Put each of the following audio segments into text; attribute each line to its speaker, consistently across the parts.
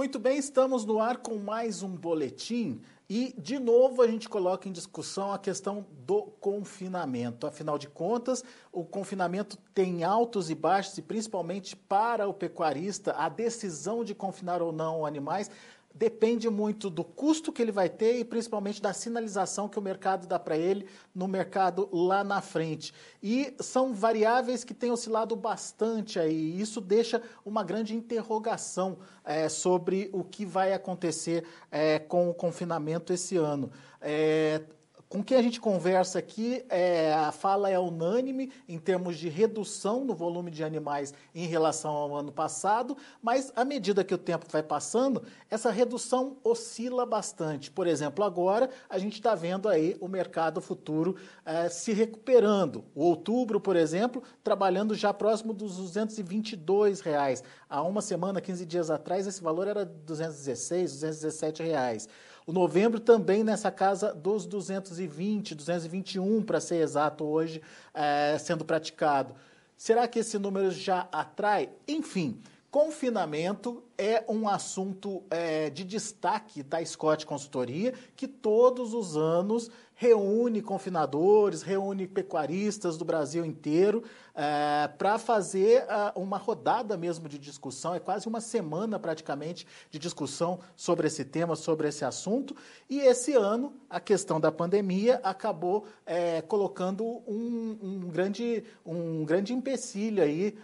Speaker 1: Muito bem, estamos no ar com mais um boletim e, de novo, a gente coloca em discussão a questão do confinamento. Afinal de contas, o confinamento tem altos e baixos e, principalmente para o pecuarista, a decisão de confinar ou não animais depende muito do custo que ele vai ter e principalmente da sinalização que o mercado dá para ele no mercado lá na frente. E são variáveis que têm oscilado bastante aí. Isso deixa uma grande interrogação sobre o que vai acontecer com o confinamento esse ano. Com quem a gente conversa aqui, a fala é unânime em termos de redução no volume de animais em relação ao ano passado, mas à medida que o tempo vai passando, essa redução oscila bastante. Por exemplo, agora a gente está vendo aí o mercado futuro se recuperando. O outubro, por exemplo, trabalhando já próximo dos R$ 222. Há uma semana, 15 dias atrás, esse valor era R$ 216, R$ 217. O novembro também nessa casa dos 220, 221 para ser exato hoje, sendo praticado. Será que esse número já atrai? Enfim, confinamento é um assunto de destaque da Scott Consultoria, que todos os anos reúne confinadores, reúne pecuaristas do Brasil inteiro para fazer uma rodada mesmo de discussão. É quase uma semana praticamente de discussão sobre esse tema, sobre esse assunto. E esse ano, a questão da pandemia acabou colocando um grande empecilho aí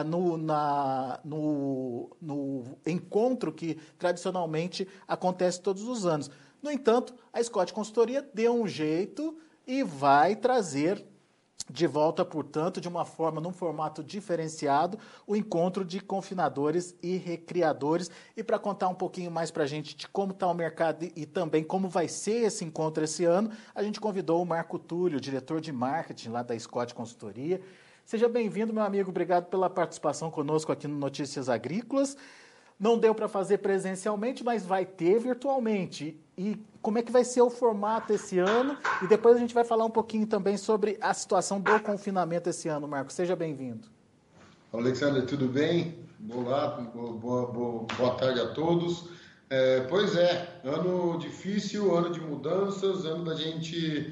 Speaker 1: no encontro que tradicionalmente acontece todos os anos. No entanto, a Scott Consultoria deu um jeito e vai trazer de volta, portanto, de uma forma, num formato diferenciado, o encontro de confinadores e recriadores. E para contar um pouquinho mais para a gente de como está o mercado e também como vai ser esse encontro esse ano, a gente convidou o Marco Túlio, diretor de marketing lá da Scott Consultoria. Seja bem-vindo, meu amigo. Obrigado pela participação conosco aqui no Notícias Agrícolas. Não deu para fazer presencialmente, mas vai ter virtualmente. E como é que vai ser o formato esse ano? E depois a gente vai falar um pouquinho também sobre a situação do confinamento esse ano, Marcos. Seja bem-vindo.
Speaker 2: Alexandre, tudo bem? Olá, boa tarde a todos. Pois é, ano difícil, ano de mudanças, ano da gente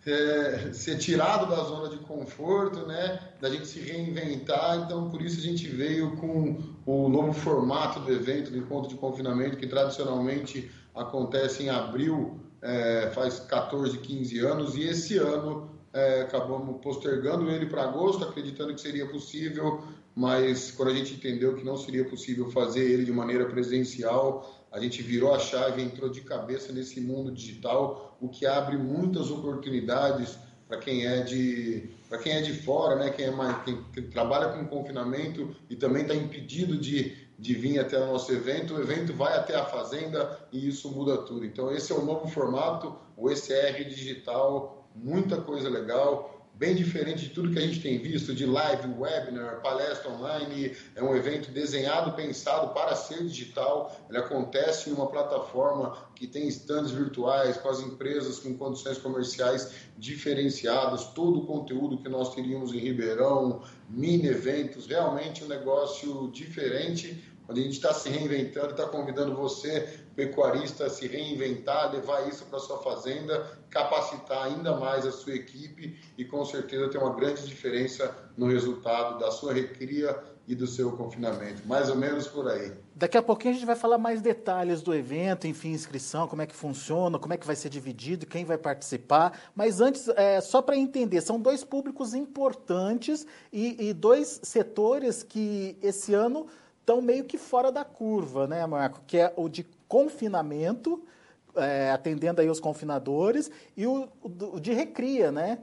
Speaker 2: ser tirado da zona de conforto, né? Da gente se reinventar. Então, por isso a gente veio com o novo formato do evento, do encontro de confinamento, que tradicionalmente acontece em abril, faz 14, 15 anos, e esse ano acabamos postergando ele para agosto, acreditando que seria possível, mas quando a gente entendeu que não seria possível fazer ele de maneira presencial, a gente virou a chave, entrou de cabeça nesse mundo digital, o que abre muitas oportunidades para quem é de fora, né? Quem trabalha com confinamento e também está impedido de vir até o nosso evento. O evento vai até a fazenda e isso muda tudo. Então esse é o novo formato, o ECR digital, muita coisa legal, bem diferente de tudo que a gente tem visto, de live, webinar, palestra online. É um evento desenhado, pensado para ser digital. Ele acontece em uma plataforma que tem stands virtuais, com as empresas com condições comerciais diferenciadas, todo o conteúdo que nós teríamos em Ribeirão, mini eventos, realmente um negócio diferente, onde a gente está se reinventando, está convidando você, pecuarista, a se reinventar, levar isso para a sua fazenda, capacitar ainda mais a sua equipe e com certeza ter uma grande diferença no resultado da sua recria e do seu confinamento. Mais ou menos por aí.
Speaker 1: Daqui a pouquinho a gente vai falar mais detalhes do evento, enfim, inscrição, como é que funciona, como é que vai ser dividido, quem vai participar. Mas antes, só para entender, são dois públicos importantes e dois setores que esse ano estão meio que fora da curva, né, Marco? Que é o de confinamento, atendendo aí os confinadores, e o de recria, né?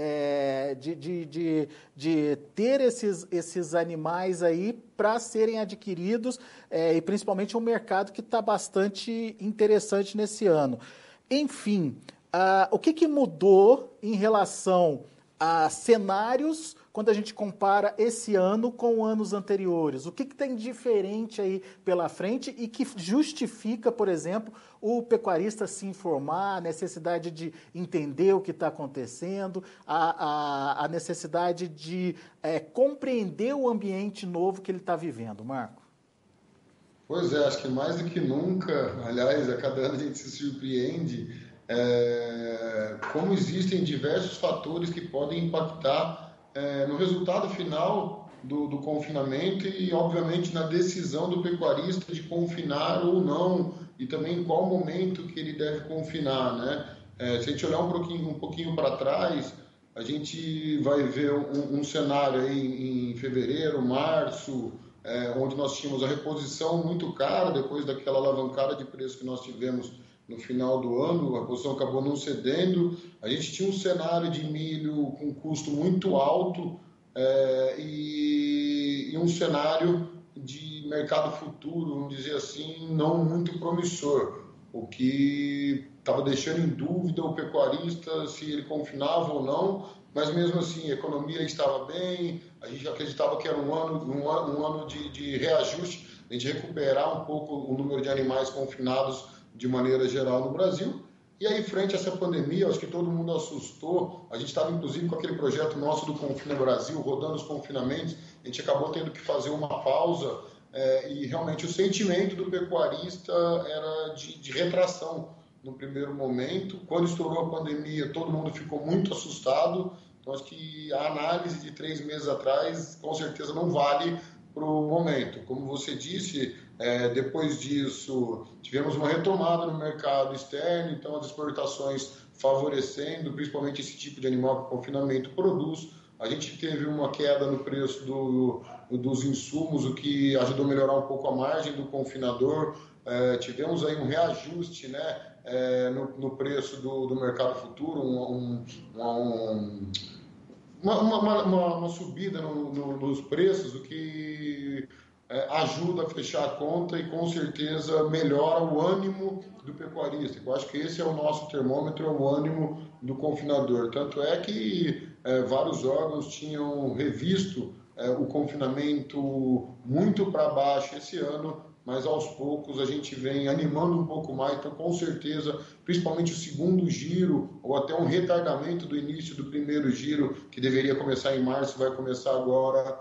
Speaker 1: De ter esses animais aí para serem adquiridos e principalmente um mercado que está bastante interessante nesse ano. Enfim, o que mudou em relação a cenários quando a gente compara esse ano com anos anteriores? O que tem diferente aí pela frente e que justifica, por exemplo, o pecuarista se informar, a necessidade de entender o que está acontecendo, a necessidade de compreender o ambiente novo que ele está vivendo, Marco?
Speaker 2: Pois é, acho que mais do que nunca, aliás, a cada ano a gente se surpreende como existem diversos fatores que podem impactar no resultado final do confinamento e, obviamente, na decisão do pecuarista de confinar ou não e também em qual momento que ele deve confinar, né? Se a gente olhar um pouquinho para trás, a gente vai ver um cenário aí em fevereiro, março, onde nós tínhamos a reposição muito cara depois daquela alavancada de preço que nós tivemos no final do ano, a reposição acabou não cedendo, a gente tinha um cenário de milho com custo muito alto e um cenário de mercado futuro, vamos dizer assim, não muito promissor, o que estava deixando em dúvida o pecuarista se ele confinava ou não, mas mesmo assim a economia estava bem, a gente acreditava que era um ano de reajuste, a gente recuperar um pouco o número de animais confinados de maneira geral no Brasil. E aí, frente a essa pandemia, acho que todo mundo assustou. A gente estava, inclusive, com aquele projeto nosso do Confina Brasil, rodando os confinamentos. A gente acabou tendo que fazer uma pausa e realmente o sentimento do pecuarista era de retração no primeiro momento. Quando estourou a pandemia, todo mundo ficou muito assustado. Então, acho que a análise de 3 meses atrás, com certeza, não vale para o momento. Como você disse, depois disso, tivemos uma retomada no mercado externo, então as exportações favorecendo, principalmente esse tipo de animal que o confinamento produz. A gente teve uma queda no preço dos insumos, o que ajudou a melhorar um pouco a margem do confinador. Tivemos aí um reajuste, né, no preço do mercado futuro, uma subida nos preços, o que ajuda a fechar a conta e com certeza melhora o ânimo do pecuarista. Eu acho que esse é o nosso termômetro, é o ânimo do confinador. Tanto é que vários órgãos tinham revisto o confinamento muito para baixo esse ano, mas aos poucos a gente vem animando um pouco mais, então com certeza, principalmente o segundo giro, ou até um retardamento do início do primeiro giro, que deveria começar em março, vai começar agora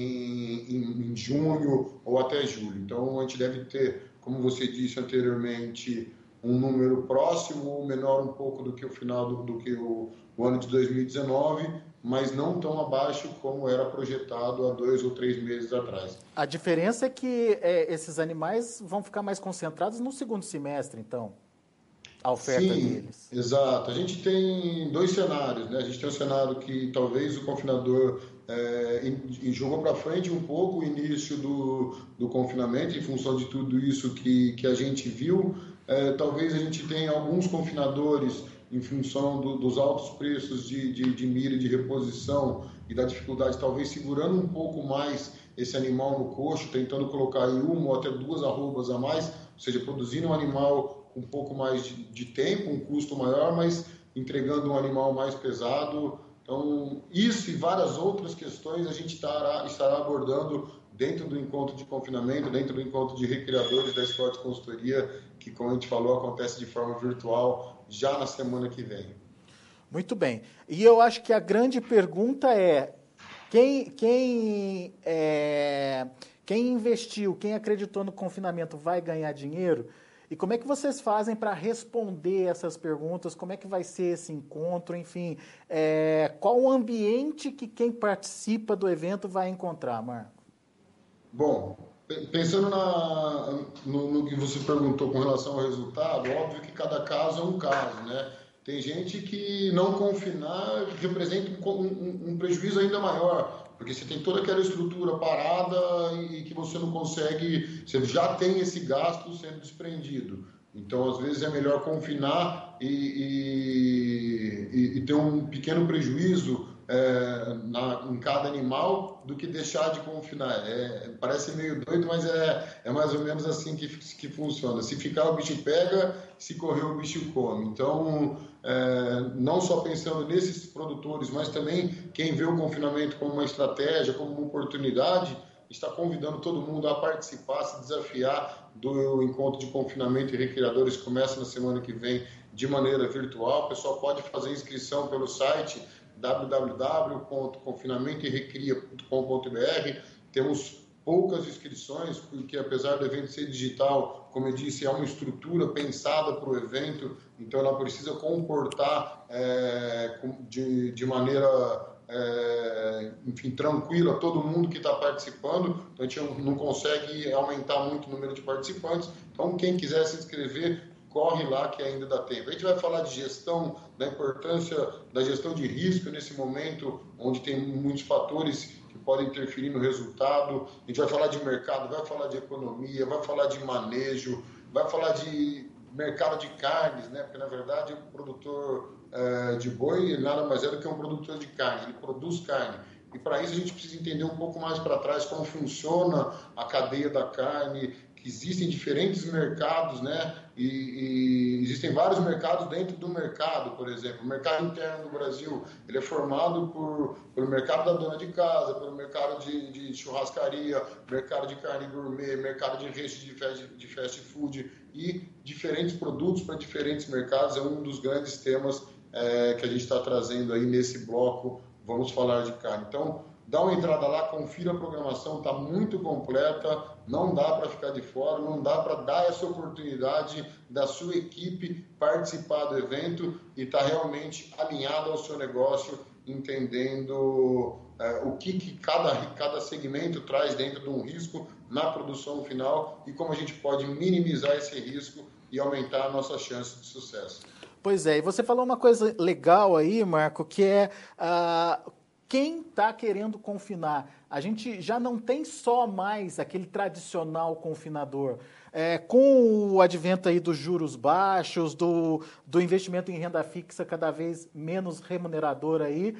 Speaker 2: em junho ou até julho. Então a gente deve ter, como você disse anteriormente, um número próximo ou menor um pouco do que o final do que o ano de 2019, mas não tão abaixo como era projetado há 2 ou 3 meses atrás.
Speaker 1: A diferença é que esses animais vão ficar mais concentrados no segundo semestre, então, a oferta deles.
Speaker 2: Exato. A gente tem 2 cenários, né? A gente tem um cenário que talvez o confinador jogou para frente um pouco o início do confinamento, em função de tudo isso que a gente viu. Talvez a gente tenha alguns confinadores em função dos altos preços de milho e de reposição e da dificuldade, talvez segurando um pouco mais esse animal no coxo, tentando colocar aí 1 ou até 2 arrobas a mais, ou seja, produzindo um animal com um pouco mais de tempo, um custo maior, mas entregando um animal mais pesado. Então, isso e várias outras questões a gente estará abordando dentro do encontro de confinamento, dentro do encontro de recriadores da Escola de Consultoria, que, como a gente falou, acontece de forma virtual já na semana que vem.
Speaker 1: Muito bem. E eu acho que a grande pergunta é, quem investiu, quem acreditou no confinamento vai ganhar dinheiro? E como é que vocês fazem para responder essas perguntas? Como é que vai ser esse encontro? Enfim, qual o ambiente que quem participa do evento vai encontrar, Marco?
Speaker 2: Bom, pensando no que você perguntou com relação ao resultado, óbvio que cada caso é um caso, né? Tem gente que não confinar representa um prejuízo ainda maior, porque você tem toda aquela estrutura parada e que você não consegue, você já tem esse gasto sendo desprendido. Então, às vezes, é melhor confinar e ter um pequeno prejuízo em cada animal do que deixar de confinar. Parece meio doido, mas é mais ou menos assim que funciona. Se ficar, o bicho pega, se correr, o bicho come. Então, não só pensando nesses produtores, mas também quem vê o confinamento como uma estratégia, como uma oportunidade, está convidando todo mundo a participar, a se desafiar do encontro de confinamento e recriadores que começa na semana que vem de maneira virtual. O pessoal pode fazer inscrição pelo site www.confinamentoerecria.com.br. Temos poucas inscrições, porque apesar do evento ser digital, como eu disse, é uma estrutura pensada para o evento, então ela precisa comportar de maneira, enfim, tranquila todo mundo que está participando, então a gente não consegue aumentar muito o número de participantes, então quem quiser se inscrever, corre lá que ainda dá tempo. A gente vai falar de gestão, da importância da gestão de risco nesse momento, onde tem muitos fatores que podem interferir no resultado. A gente vai falar de mercado, vai falar de economia, vai falar de manejo, vai falar de mercado de carnes, né? Porque, na verdade, o produtor de boi nada mais é do que um produtor de carne, ele produz carne. E, para isso, a gente precisa entender um pouco mais para trás como funciona a cadeia da carne, que existem diferentes mercados, né? E existem vários mercados dentro do mercado, por exemplo. O mercado interno do Brasil, ele é formado pelo mercado da dona de casa, pelo mercado de churrascaria, mercado de carne gourmet, mercado de resto de fast food e diferentes produtos para diferentes mercados. É um dos grandes temas que a gente está trazendo aí nesse bloco. Vamos falar de carne. Então, dá uma entrada lá, confira a programação, está muito completa, não dá para ficar de fora, não dá para dar essa oportunidade da sua equipe participar do evento e estar realmente alinhado ao seu negócio, entendendo o que cada segmento traz dentro de um risco na produção final e como a gente pode minimizar esse risco e aumentar a nossa chance de sucesso.
Speaker 1: Pois é, e você falou uma coisa legal aí, Marco, que é quem está querendo confinar. A gente já não tem só mais aquele tradicional confinador. Com o advento aí dos juros baixos, do investimento em renda fixa cada vez menos remunerador aí,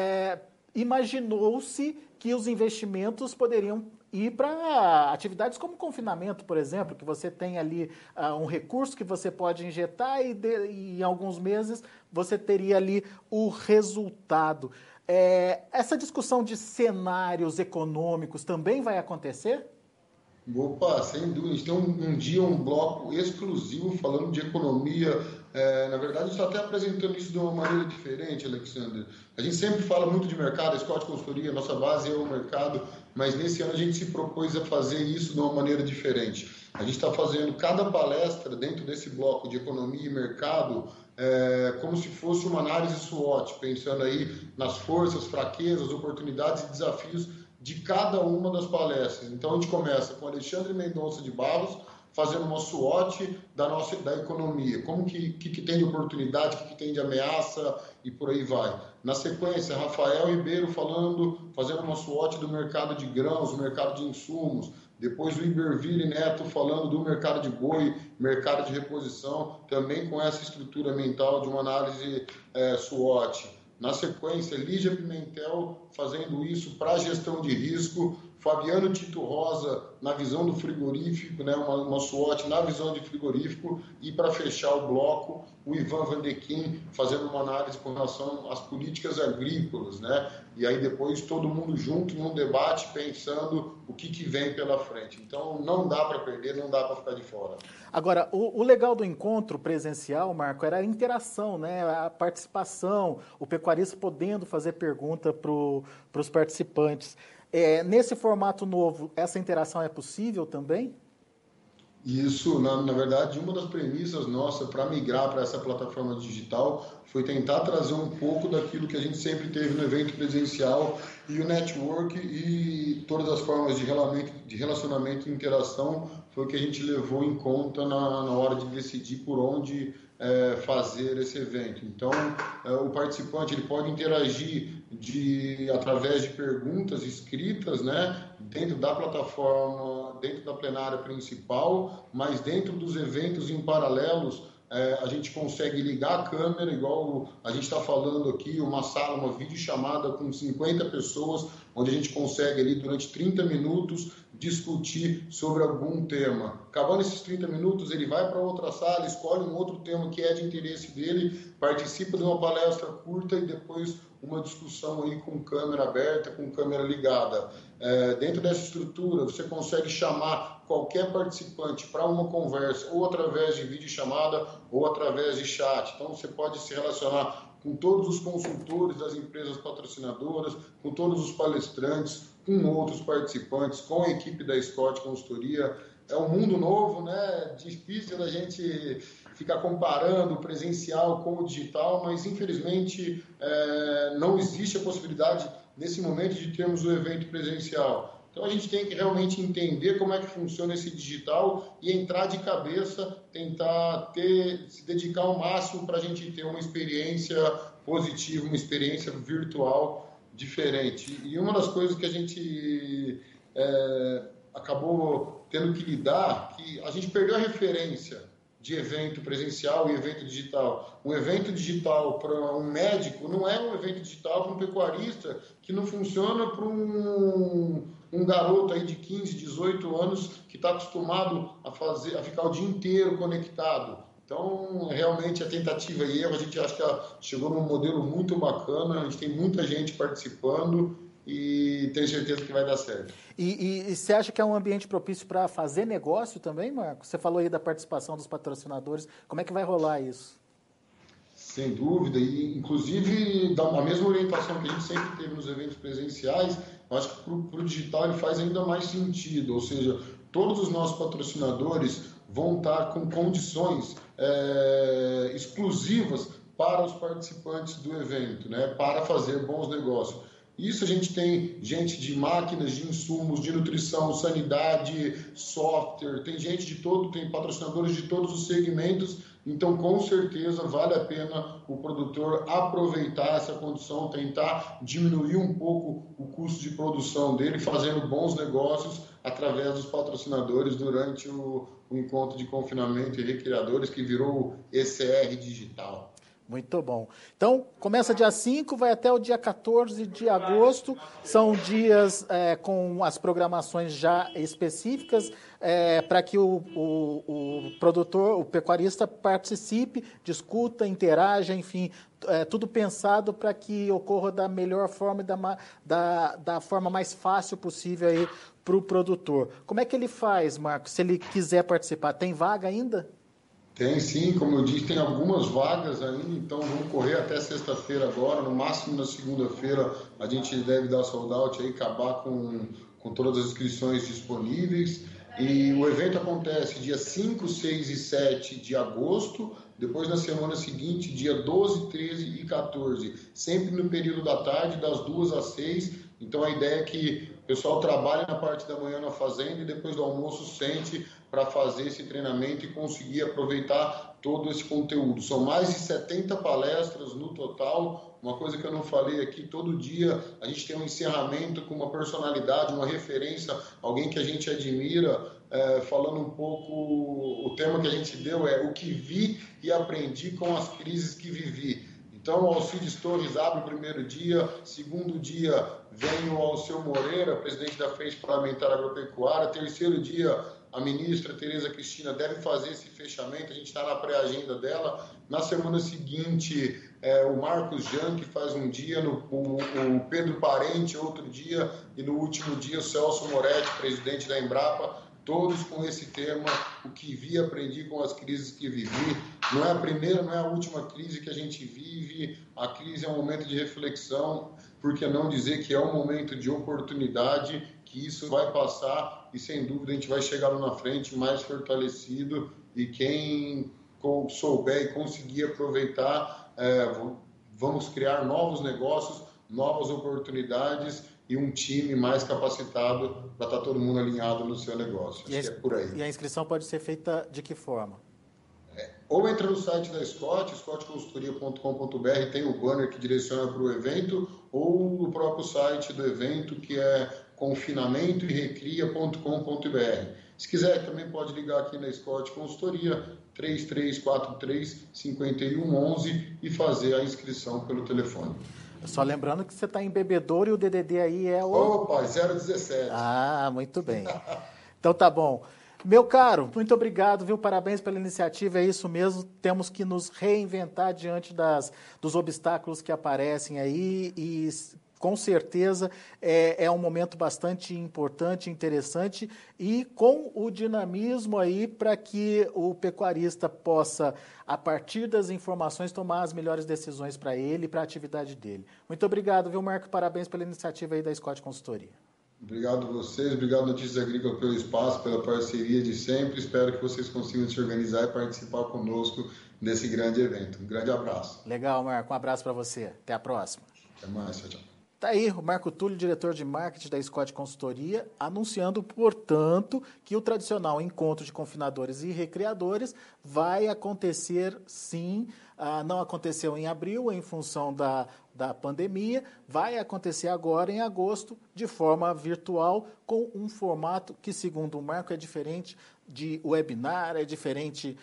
Speaker 1: imaginou-se que os investimentos poderiam ir para atividades como confinamento, por exemplo, que você tem ali um recurso que você pode injetar e em alguns meses você teria ali o resultado. Essa discussão de cenários econômicos também vai acontecer?
Speaker 2: Opa, sem dúvida. A gente tem um dia, um bloco exclusivo falando de economia. Na verdade, a gente está até apresentando isso de uma maneira diferente, Alexandre. A gente sempre fala muito de mercado, a Scott Consultoria, nossa base é o mercado, mas nesse ano a gente se propôs a fazer isso de uma maneira diferente. A gente está fazendo cada palestra dentro desse bloco de economia e mercado como se fosse uma análise SWOT, pensando aí nas forças, fraquezas, oportunidades e desafios de cada uma das palestras. Então a gente começa com Alexandre Mendonça de Barros, fazendo uma SWOT da economia, como que tem de oportunidade, o que tem de ameaça e por aí vai. Na sequência, Rafael Ribeiro fazendo uma SWOT do mercado de grãos, mercado de insumos. Depois o Iberville Neto falando do mercado de boi, mercado de reposição, também com essa estrutura mental de uma análise SWOT. Na sequência, Lígia Pimentel fazendo isso para a gestão de risco, Fabiano Tito Rosa na visão do frigorífico, né, uma SWOT na visão de frigorífico, e para fechar o bloco, o Ivan Vandequim fazendo uma análise com relação às políticas agrícolas, né? E aí depois todo mundo junto num debate pensando o que vem pela frente. Então não dá para perder, não dá para ficar de fora.
Speaker 1: Agora, o legal do encontro presencial, Marco, era a interação, né? A participação, o pecuarista podendo fazer pergunta para os participantes. Nesse formato novo, essa interação é possível também?
Speaker 2: Isso, na verdade, uma das premissas nossas para migrar para essa plataforma digital foi tentar trazer um pouco daquilo que a gente sempre teve no evento presencial, e o network e todas as formas de relacionamento e interação foi o que a gente levou em conta na hora de decidir por onde fazer esse evento. Então, o participante ele pode interagir através de perguntas escritas, né, dentro da plataforma, dentro da plenária principal, mas dentro dos eventos em paralelos, a gente consegue ligar a câmera, igual a gente está falando aqui, uma sala, uma videochamada com 50 pessoas, onde a gente consegue ali durante 30 minutos discutir sobre algum tema. Acabando esses 30 minutos, ele vai para outra sala, escolhe um outro tema que é de interesse dele, participa de uma palestra curta e depois uma discussão aí com câmera aberta, com câmera ligada. Dentro dessa estrutura, você consegue chamar qualquer participante para uma conversa, ou através de videochamada, ou através de chat. Então, você pode se relacionar com todos os consultores das empresas patrocinadoras, com todos os palestrantes, com outros participantes, com a equipe da Scott Consultoria. É um mundo novo, né? Difícil da gente ficar comparando o presencial com o digital, mas infelizmente não existe a possibilidade nesse momento de termos o evento presencial. Então a gente tem que realmente entender como é que funciona esse digital e entrar de cabeça, tentar se dedicar ao máximo para a gente ter uma experiência positiva, uma experiência virtual diferente. E uma das coisas que a gente acabou tendo que lidar, que a gente perdeu a referência de evento presencial e evento digital. Um evento digital para um médico não é um evento digital para um pecuarista, que não funciona para um garoto aí de 15, 18 anos que está acostumado a ficar o dia inteiro conectado. Então, realmente, a tentativa e erro, a gente acha que chegou num modelo muito bacana, a gente tem muita gente participando e tenho certeza que vai dar certo.
Speaker 1: E você acha que é um ambiente propício para fazer negócio também, Marcos? Você falou aí da participação dos patrocinadores, como é que vai rolar isso?
Speaker 2: Sem dúvida, e inclusive a mesma orientação que a gente sempre teve nos eventos presenciais, eu acho que para o digital ele faz ainda mais sentido, ou seja, todos os nossos patrocinadores vão estar com condições exclusivas para os participantes do evento, né, para fazer bons negócios. Isso a gente tem gente de máquinas, de insumos, de nutrição, sanidade, software, tem gente tem patrocinadores de todos os segmentos, então com certeza vale a pena o produtor aproveitar essa condição, tentar diminuir um pouco o custo de produção dele, fazendo bons negócios através dos patrocinadores durante o encontro de confinamento e recriadores que virou o ECR Digital.
Speaker 1: Muito bom. Então, começa dia 5, vai até o dia 14 de agosto. São dias com as programações já específicas para que o produtor, o pecuarista participe, discuta, interaja, enfim, tudo pensado para que ocorra da melhor forma e da forma mais fácil possível aí para o produtor. Como é que ele faz, Marcos, se ele quiser participar? Tem vaga ainda?
Speaker 2: Tem sim, como eu disse, tem algumas vagas ainda, então vamos correr até sexta-feira agora, no máximo na segunda-feira a gente deve dar sold out aí, acabar com todas as inscrições disponíveis. E o evento acontece dia 5, 6 e 7 de agosto, depois na semana seguinte, dia 12, 13 e 14, sempre no período da tarde, das 2 às 6. Então a ideia é que o pessoal trabalhe na parte da manhã na fazenda e depois do almoço sente para fazer esse treinamento e conseguir aproveitar todo esse conteúdo. São mais de 70 palestras no total. Uma coisa que eu não falei aqui, todo dia a gente tem um encerramento com uma personalidade, uma referência, alguém que a gente admira, falando um pouco, o tema que a gente deu é o que vi e aprendi com as crises que vivi. Então, o Alcides Torres abre o primeiro dia, segundo dia vem o Alceu Moreira, presidente da Frente Parlamentar Agropecuária, terceiro dia a ministra Tereza Cristina deve fazer esse fechamento, a gente está na pré-agenda dela. Na semana seguinte, o Marcos Jan, que faz um dia, o Pedro Parente, outro dia, e no último dia o Celso Moretti, presidente da Embrapa, todos com esse tema, o que vi e aprendi com as crises que vivi. Não é a primeira, não é a última crise que a gente vive, a crise é um momento de reflexão, por que não dizer que é um momento de oportunidade, que isso vai passar e sem dúvida a gente vai chegar lá na frente mais fortalecido e quem souber e conseguir aproveitar, vamos criar novos negócios, novas oportunidades e um time mais capacitado para estar todo mundo alinhado no seu negócio. Acho que é por aí.
Speaker 1: E a inscrição pode ser feita de que forma?
Speaker 2: Ou entra no site da Scott, scottconsultoria.com.br, tem o banner que direciona para o evento, ou no próprio site do evento, que é confinamentoerecria.com.br. Se quiser, também pode ligar aqui na Scott Consultoria, 3343-5111 e fazer a inscrição pelo telefone.
Speaker 1: Só lembrando que você está em Bebedouro e o DDD aí é o...
Speaker 2: Opa, 017.
Speaker 1: Ah, muito bem. Então tá bom. Meu caro, muito obrigado, viu? Parabéns pela iniciativa, é isso mesmo. Temos que nos reinventar diante dos obstáculos que aparecem aí e com certeza é um momento bastante importante, interessante e com o dinamismo aí para que o pecuarista possa, a partir das informações, tomar as melhores decisões para ele e para a atividade dele. Muito obrigado, viu, Marco? Parabéns pela iniciativa aí da Scott Consultoria.
Speaker 2: Obrigado a vocês, obrigado Notícias Agrícolas pelo espaço, pela parceria de sempre. Espero que vocês consigam se organizar e participar conosco desse grande evento. Um grande abraço.
Speaker 1: Legal, Marco. Um abraço para você. Até a próxima.
Speaker 2: Até mais, tchau, tchau.
Speaker 1: Tá aí o Marco Túlio, diretor de marketing da Scott Consultoria, anunciando, portanto, que o tradicional encontro de confinadores e recreadores vai acontecer sim. Não aconteceu em abril em função da pandemia, vai acontecer agora em agosto de forma virtual com um formato que, segundo o Marco, é diferente de webinar, é diferente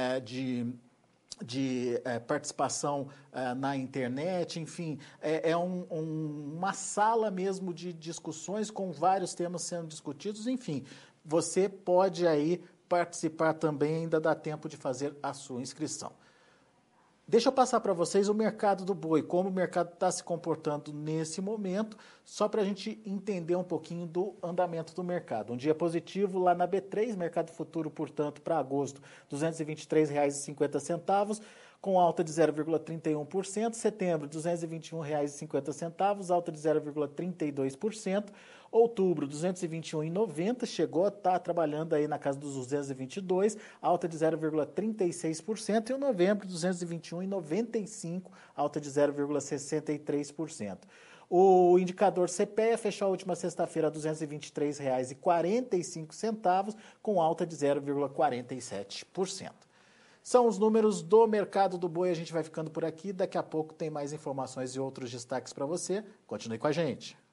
Speaker 1: de participação na internet, enfim, uma sala mesmo de discussões com vários temas sendo discutidos, enfim, você pode aí participar também, ainda dá tempo de fazer a sua inscrição. Deixa eu passar para vocês o mercado do boi, como o mercado está se comportando nesse momento, só para a gente entender um pouquinho do andamento do mercado. Um dia positivo lá na B3, mercado futuro, portanto, para agosto, R$ 223,50, com alta de 0,31%. Setembro, R$ 221,50, alta de 0,32%. Outubro, R$ 221,90, chegou a estar trabalhando aí na casa dos 222, alta de 0,36%. E o novembro, R$ 221,95, alta de 0,63%. O indicador CPEA fechou a última sexta-feira a R$ 223,45, com alta de 0,47%. São os números do mercado do boi, a gente vai ficando por aqui. Daqui a pouco tem mais informações e outros destaques para você. Continue com a gente.